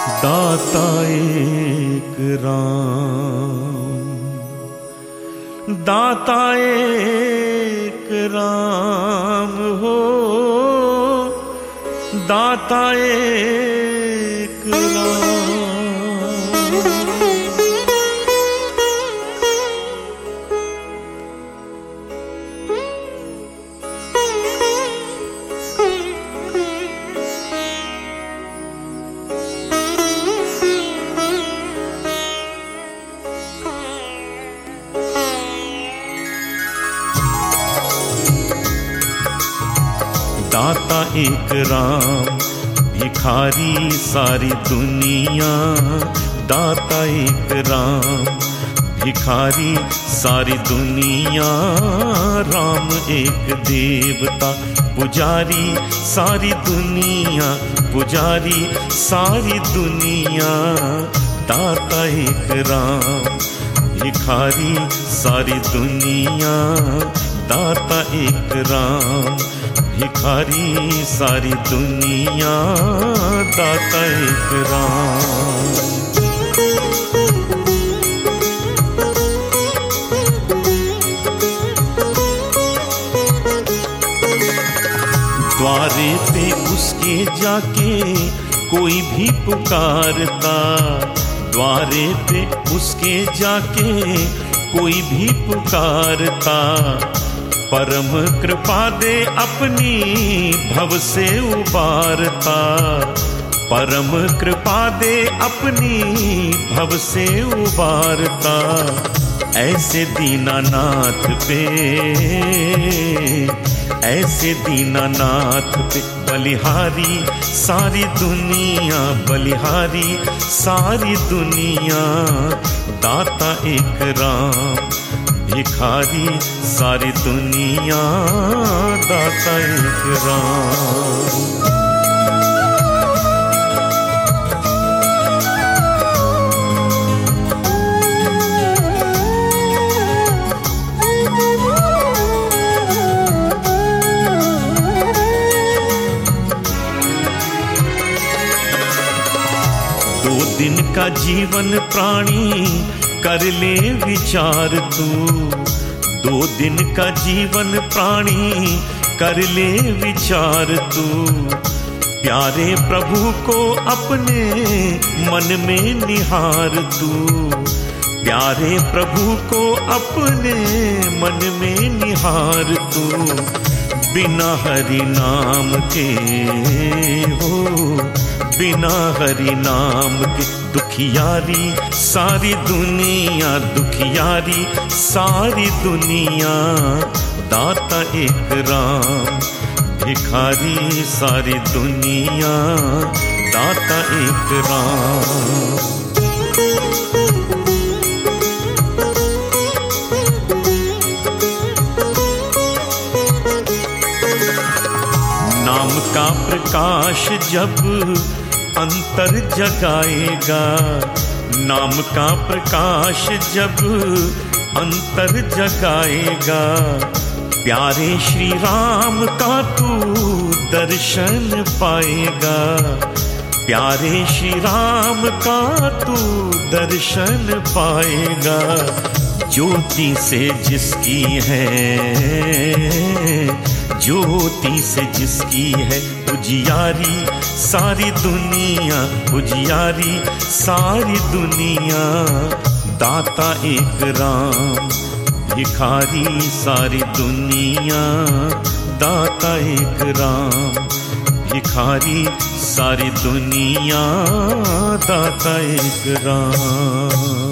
दाता एक राम, दाता एक राम हो, दाता एक राम। दाता एक राम, भिखारी सारी दुनिया। दाता एक राम, भिखारी सारी दुनिया। राम एक देवता, पुजारी सारी दुनिया, पुजारी सारी दुनिया। दाता एक राम, भिखारी सारी दुनिया। दाता एक राम, भिखारी सारी दुनिया। दाता एक राम। द्वारे पे उसके जाके कोई भी पुकारता, द्वारे पे उसके जाके कोई भी पुकारता। परम कृपा दे अपनी भव से उबारता, परम कृपा दे अपनी भव से उबारता। ऐसे दीनानाथ पे, ऐसे दीनानाथ पे बलिहारी सारी दुनिया, बलिहारी सारी दुनिया। दाता एक राम, भिखारी सारी दुनिया। दाता एक राम। दो दिन का जीवन प्राणी कर ले विचार तू, दो दिन का जीवन प्राणी कर ले विचार तू। प्यारे प्रभु को अपने मन में निहार तू, प्यारे प्रभु को अपने मन में निहार तू। बिना हरि नाम के हो, बिना हरि नाम के दुखियारी सारी दुनिया, दुखियारी सारी दुनिया। दाता एक राम, भिखारी सारी दुनिया। दाता एक राम। नाम का प्रकाश जब अंतर जगाएगा, नाम का प्रकाश जब अंतर जगाएगा। प्यारे श्री राम का तू दर्शन पाएगा, प्यारे श्री राम का तू दर्शन पाएगा। ज्योति से जिसकी है, ज्योति से जिसकी है उजियारी सारी दुनिया, उजियारी सारी दुनिया। दाता एक राम, भिखारी सारी दुनिया। दाता एक राम, भिखारी सारी दुनिया। दाता एक राम।